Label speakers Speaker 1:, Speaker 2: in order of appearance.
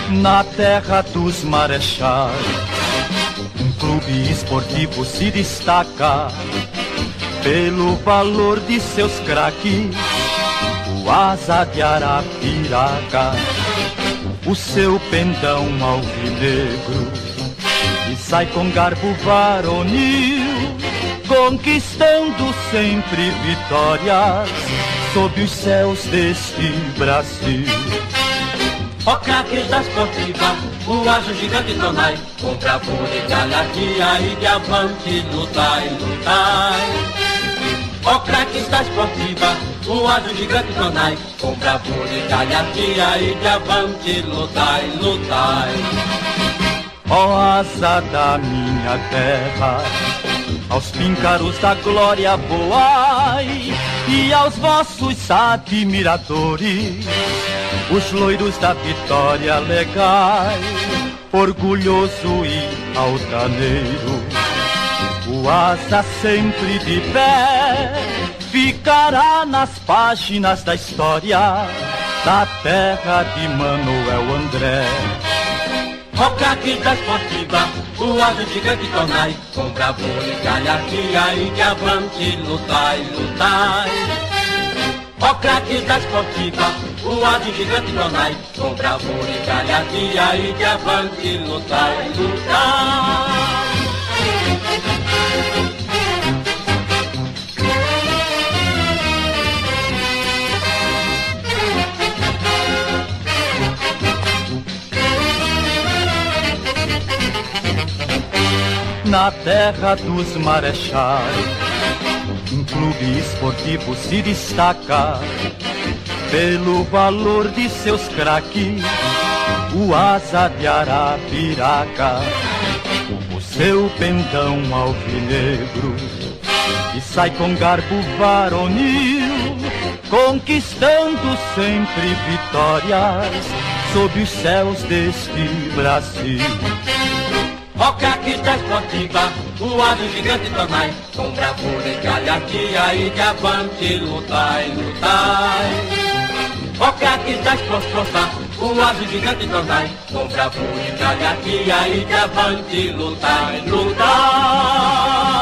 Speaker 1: Na terra dos marechais, um clube esportivo se destaca pelo valor de seus craques. O Asa de Arapiraca, o seu pendão alvinegro, e sai com garbo varonil, conquistando sempre vitórias sob os céus deste Brasil.
Speaker 2: Ó craques da esportiva, o Asa gigante Tonai, com bravura e galhardia e de avante, lutai, lutai. Ó craques da esportiva, o Asa gigante Tonai, com bravura e galhardia e de avante, lutai, lutai.
Speaker 1: Ó asa da minha terra, aos píncaros da glória voai, e aos vossos admiradores, os loiros da vitória legais, orgulhoso e altaneiro, o Asa sempre de pé ficará nas páginas da história da terra de Manuel André.
Speaker 2: Ó craques da esportiva, o Asa gigante Tonai, com bravura e galhardia e de avante, lutai, lutai. Ó craques da esportiva, o Asa gigante Tonai, com bravura e galhardia e de avante, lutai, lutai.
Speaker 1: Na terra dos marechais, um clube esportivo se destaca pelo valor de seus craques. O Asa de Arapiraca, o seu pendão alvinegro, e sai com garbo varonil, conquistando sempre vitórias sob os céus deste Brasil.
Speaker 2: Ó craques da esportiva, o Asa gigante Tonai, com bravura e galhardia e de avante, lutai, lutai. Ó craques da esportiva, o Asa gigante Tonai, com bravura e galhardia e de avante, lutai, lutai.